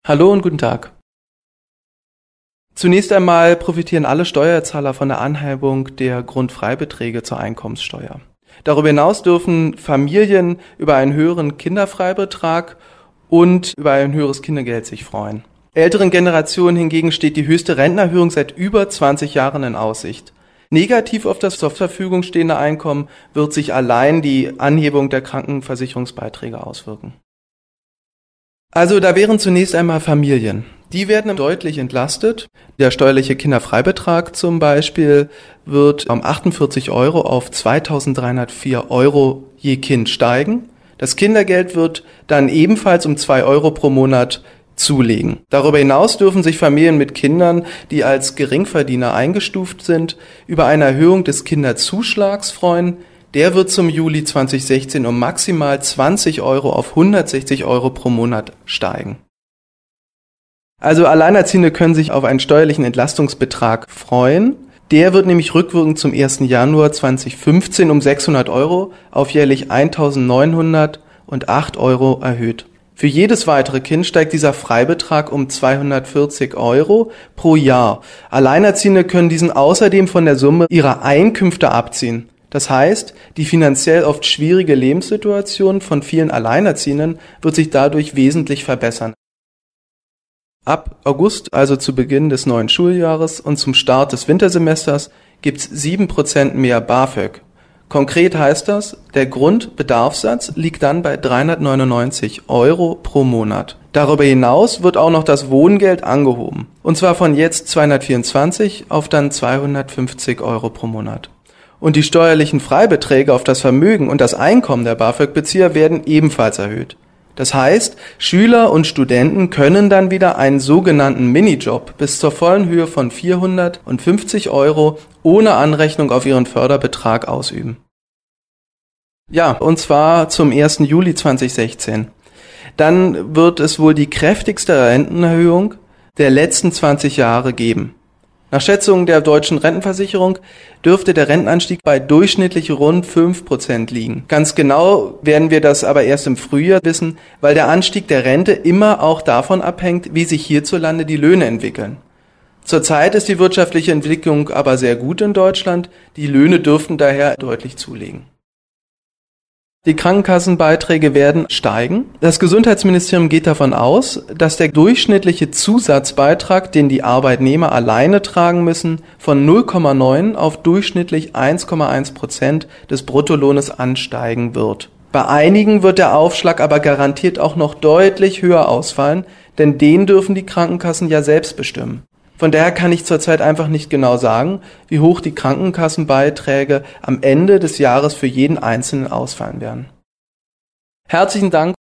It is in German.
Hallo und guten Tag. Zunächst einmal profitieren alle Steuerzahler von der Anhebung der Grundfreibeträge zur Einkommenssteuer. Darüber hinaus dürfen Familien über einen höheren Kinderfreibetrag und über ein höheres Kindergeld sich freuen. Älteren Generationen hingegen steht die höchste Rentenerhöhung seit über 20 Jahren in Aussicht. Negativ auf das zur Verfügung stehende Einkommen wird sich allein die Anhebung der Krankenversicherungsbeiträge auswirken. Also da wären zunächst einmal Familien. Die werden deutlich entlastet. Der steuerliche Kinderfreibetrag zum Beispiel wird um 48 Euro auf 2.304 Euro je Kind steigen. Das Kindergeld wird dann ebenfalls um 2 Euro pro Monat zulegen. Darüber hinaus dürfen sich Familien mit Kindern, die als Geringverdiener eingestuft sind, über eine Erhöhung des Kinderzuschlags freuen. Der wird zum Juli 2016 um maximal 20 Euro auf 160 Euro pro Monat steigen. Also Alleinerziehende können sich auf einen steuerlichen Entlastungsbetrag freuen. Der wird nämlich rückwirkend zum 1. Januar 2015 um 600 Euro auf jährlich 1.908 Euro erhöht. Für jedes weitere Kind steigt dieser Freibetrag um 240 Euro pro Jahr. Alleinerziehende können diesen außerdem von der Summe ihrer Einkünfte abziehen. Das heißt, die finanziell oft schwierige Lebenssituation von vielen Alleinerziehenden wird sich dadurch wesentlich verbessern. Ab August, also zu Beginn des neuen Schuljahres und zum Start des Wintersemesters, gibt's 7% mehr BAföG. Konkret heißt das, der Grundbedarfssatz liegt dann bei 399 Euro pro Monat. Darüber hinaus wird auch noch das Wohngeld angehoben. Und zwar von jetzt 224 auf dann 250 Euro pro Monat. Und die steuerlichen Freibeträge auf das Vermögen und das Einkommen der BAföG-Bezieher werden ebenfalls erhöht. Das heißt, Schüler und Studenten können dann wieder einen sogenannten Minijob bis zur vollen Höhe von 450 Euro ohne Anrechnung auf ihren Förderbetrag ausüben. Ja, und zwar zum 1. Juli 2016. Dann wird es wohl die kräftigste Rentenerhöhung der letzten 20 Jahre geben. Nach Schätzungen der Deutschen Rentenversicherung dürfte der Rentenanstieg bei durchschnittlich rund 5% liegen. Ganz genau werden wir das aber erst im Frühjahr wissen, weil der Anstieg der Rente immer auch davon abhängt, wie sich hierzulande die Löhne entwickeln. Zurzeit ist die wirtschaftliche Entwicklung aber sehr gut in Deutschland. Die Löhne dürften daher deutlich zulegen. Die Krankenkassenbeiträge werden steigen. Das Gesundheitsministerium geht davon aus, dass der durchschnittliche Zusatzbeitrag, den die Arbeitnehmer alleine tragen müssen, von 0,9 auf durchschnittlich 1,1% des Bruttolohnes ansteigen wird. Bei einigen wird der Aufschlag aber garantiert auch noch deutlich höher ausfallen, denn den dürfen die Krankenkassen ja selbst bestimmen. Von daher kann ich zurzeit einfach nicht genau sagen, wie hoch die Krankenkassenbeiträge am Ende des Jahres für jeden Einzelnen ausfallen werden. Herzlichen Dank.